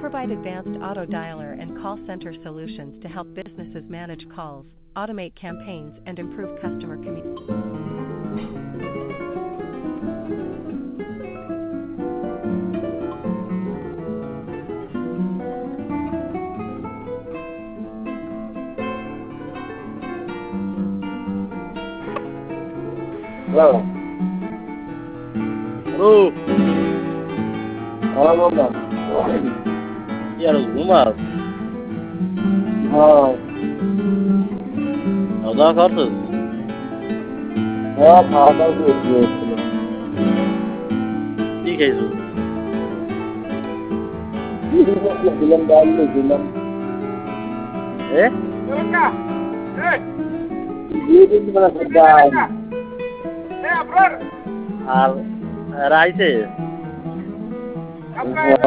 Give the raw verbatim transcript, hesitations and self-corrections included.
provide advanced auto dialer and call center solutions to help businesses manage calls, automate campaigns, and improve customer communication. Hello. Hello. Hello, Mama. Iya, harus ঘুমাও। হ্যাঁ, খাওয়া দাওয়া করছিস? হ্যাঁ, খাওয়া দাওয়া করে দিয়েছিল। কি খাইছিস? দিলাম ডাল দিলাম। এ? দিয়ে দিন মানে ডাল। আর রাইসে? হ্যাঁ।